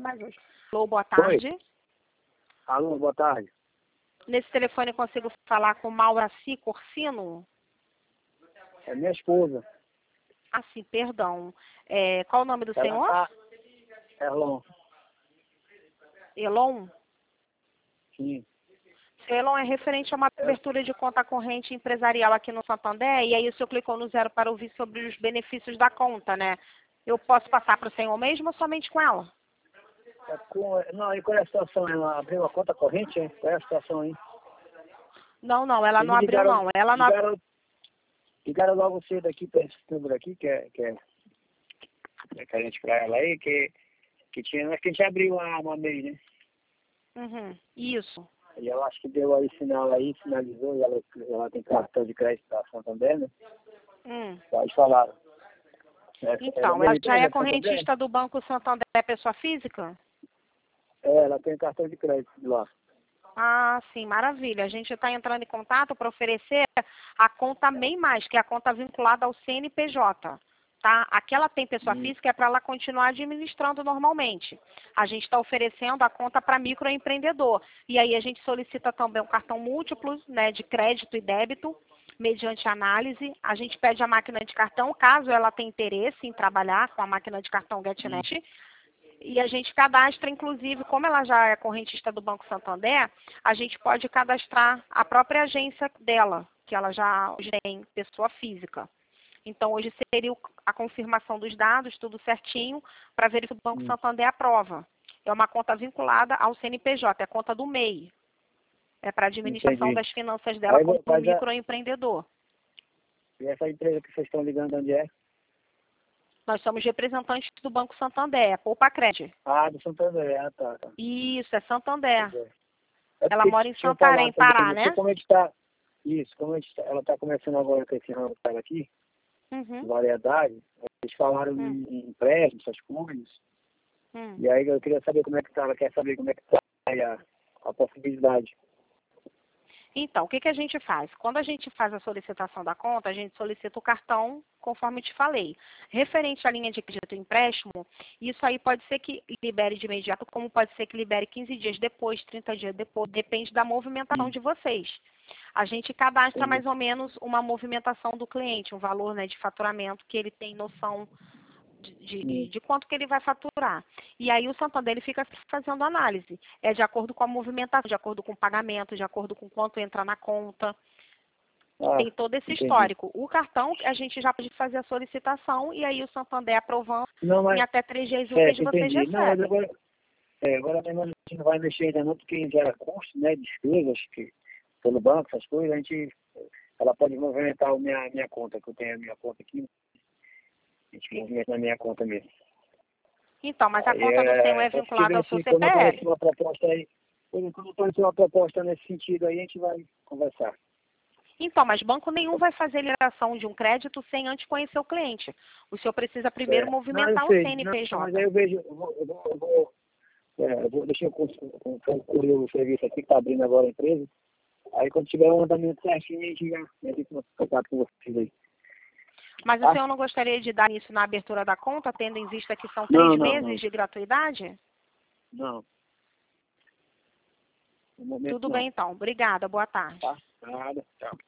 mais hoje. Alô, boa Oi. tarde. Alô, boa tarde. Nesse telefone eu consigo falar com Mauraci Corsino? É minha esposa. Ah, sim, perdão. Qual o nome do Ela senhor? tá... Erlon. Elon? Sim. Seu Elon, é referente a uma abertura de conta corrente empresarial aqui no Santander, e aí o senhor clicou no 0 para ouvir sobre os benefícios da conta, né? Eu posso passar para o senhor mesmo ou somente com ela? Não, e qual é a situação? Ela abriu a conta corrente, hein? Qual é a situação aí? Não, ela Eles não abriu, não. Ela não abriu. ligaram logo cedo aqui para esse número aqui, que é carente para ela aí, que tinha, acho que a gente abriu uma MEI, né? Uhum, isso. E ela acho que deu aí sinal aí, finalizou, e ela tem cartão de crédito da Santander, né? Pode falar. Então, ela já é correntista do Banco Santander, pessoa física? Ela tem cartão de crédito de lá. Ah, sim, maravilha. A gente está entrando em contato para oferecer a conta MEI+, que é a conta vinculada ao CNPJ. Tá? Aqui ela tem pessoa física, é para ela continuar administrando normalmente. A gente está oferecendo a conta para microempreendedor. E aí a gente solicita também um cartão múltiplo, né, de crédito e débito, mediante análise. A gente pede a máquina de cartão, caso ela tenha interesse em trabalhar com a máquina de cartão GetNet. E a gente cadastra, inclusive, como ela já é correntista do Banco Santander, a gente pode cadastrar a própria agência dela, que ela já tem pessoa física. Então, hoje seria a confirmação dos dados, tudo certinho, para ver se o Banco Santander aprova. É uma conta vinculada ao CNPJ, é a conta do MEI. É para a administração das finanças dela como microempreendedor. E essa empresa que vocês estão ligando, onde é? Nós somos representantes do Banco Santander, Poupa Crédito. Ah, do Santander, tá. Isso, é Santander. É Ela mora em Santarém, Pará, né? Como a gente tá, ela está começando agora com esse ramo aqui, variedade, eles falaram em empréstimo, essas coisas, e aí eu queria saber como é que tá, ela quer saber como é que tá aí a possibilidade. Então, o que a gente faz? Quando a gente faz a solicitação da conta, a gente solicita o cartão, conforme te falei. Referente à linha de crédito e empréstimo, isso aí pode ser que libere de imediato, como pode ser que libere 15 dias depois, 30 dias depois, depende da movimentação de vocês. A gente cadastra mais ou menos uma movimentação do cliente, um valor, né, de faturamento que ele tem noção de quanto que ele vai faturar. E aí o Santander ele fica fazendo análise. É de acordo com a movimentação, de acordo com o pagamento, de acordo com quanto entra na conta. Tem todo esse histórico. O cartão, a gente já pode fazer a solicitação e aí o Santander aprovando, em até 3 dias úteis vocês recebem. Agora mesmo a gente não vai mexer ainda não, porque gera custo, né, despesas que, pelo banco, essas coisas, ela pode movimentar a minha conta, que eu tenho a minha conta aqui. A gente movimenta na minha conta mesmo. Então, mas a conta do senhor é vinculada ao seu CPF? Quando aparecer uma proposta nesse sentido aí, a gente vai conversar. Então, mas banco nenhum vai fazer liberação de um crédito sem antes conhecer o cliente. O senhor precisa primeiro movimentar o CNPJ. Mas aí eu vejo, deixa eu concluir o serviço aqui que está abrindo agora a empresa. Aí quando tiver um andamento certinho, a gente já entra em contato com vocês aí. Mas o senhor não gostaria de dar isso na abertura da conta, tendo em vista que são 3 meses de gratuidade? Não. Tudo bem, então. Obrigada. Boa tarde. Tá. Nada. Tchau.